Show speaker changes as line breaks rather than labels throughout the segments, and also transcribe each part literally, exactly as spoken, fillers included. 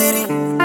तेरी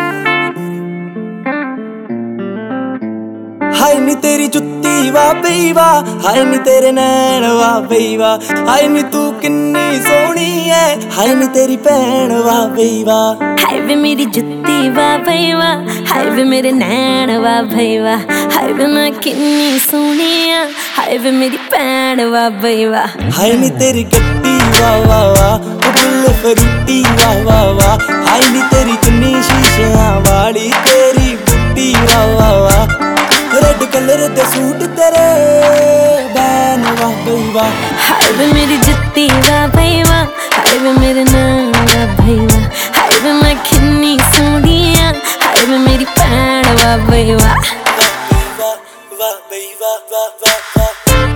हाय नी तेरी जुत्ती वाह बई वाह, हाय नी तेरे नैन वाह बई वाह, हाय नी तू किन्नी सोहनी है, हाय नी तेरी भैन वाह बई वाह।
हाय वे मेरी जुत्ती वाह बई वाह, हाय वे मेरे नैन वाह बई वाह, हाय वे मैं किन्नी सोहनी है, हाय वे मेरी भैन वाह बई वाह।
हाय नी तेरी गड्डी वाह वाह वाह, फुल फरूटी वाह वाह वाह, हाय नी तेरी चुन्नी शीशियां वाली तेरी बुट्टी वाह वाह वाह, रेड कलर दे सूट तेरे बैन वाह बई वाह।
हाय वे मेरी जुत्ती वाह बई वाह, हाय वे मेरे नैन वाह बई वाह, हाय वे मैं किन्नी सोहनी है, हाय वे मेरी भैन वाह बई वाह।
वाह वाह बई वाह वाह वाह वाह।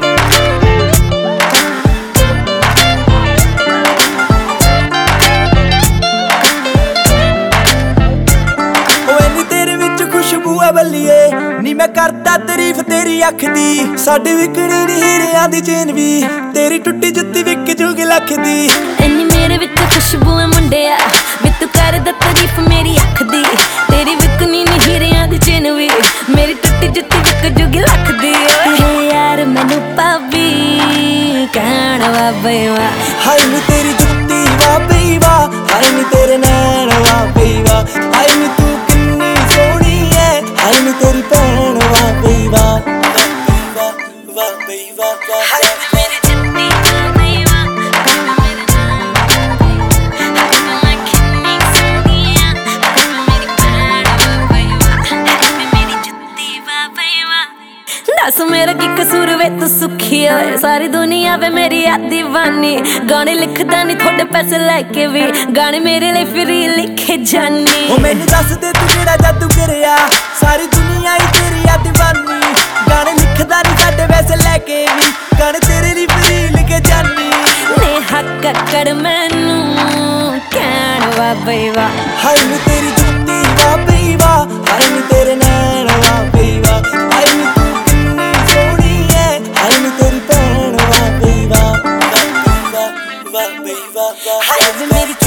बल्लिए नी मैं करदा तारीफ तेरी अख दी, साडी विकणी नी हीरियां दी चेन भी, तेरी टुट्टी जुत्ती विक जूगी लख दी।
इन्नी मेरे विच खुशबू है मुंडिया, वे तू करदा तारीफ मेरी अख दी, तेरी विकणी नी हीरियां दी चेन भी, मेरी टुट्टी जुत्ती विक जूगी लख दी। हे यार मैनू भाभी कहण वाह बई वाह।
हाय नी तेरी जुत्ती वाह बई वाह, हाय नी तेरे नैन वाह बई वाह, हाय नी तू किन्नी सोहनी है, हाय नी तेरी भैन वाह बई वाह। वाह वाह बई वाह वाह।
हाय वे मेरी जुत्ती वाह बई वाह, हाय वे मेरे नैन वाह बई वाह, हाय वे मैं किन्नी सोहनी है, हाय वे मेरी भैन वाह बई वाह, हाय वे मेरी जुत्ती वाह बई वाह। दस मेरा की कसूर वे तू सुखी होए, सारी दुनिया वे मेरी आ दीवानी, गाने लिखदा नी थोड़े पैसे लेके भी, गाने मेरे लिए फ्री लिखे जानी।
ओ मैनू दस दे तू जेड़ा जादू करिया, सारी दुनिया ही तेरी आ दीवानी, गाने लिखदा नी साडे पैसे लेके भी, गाने तेरे लिए फ्री लिखे जानी।
नेहा कक्कड़ मैनू कहण वाह बई वाह।
हाय नी तेरी जुत्ती वाह बई वाह, हाय नी तेरे नैन वाह बई वाह, हाय नी तू किन्नी सोहनी है, हाय नी तेरी भैन वाह बई वाह। वाह वाह बई वाह वाह।
हाय वे मेरी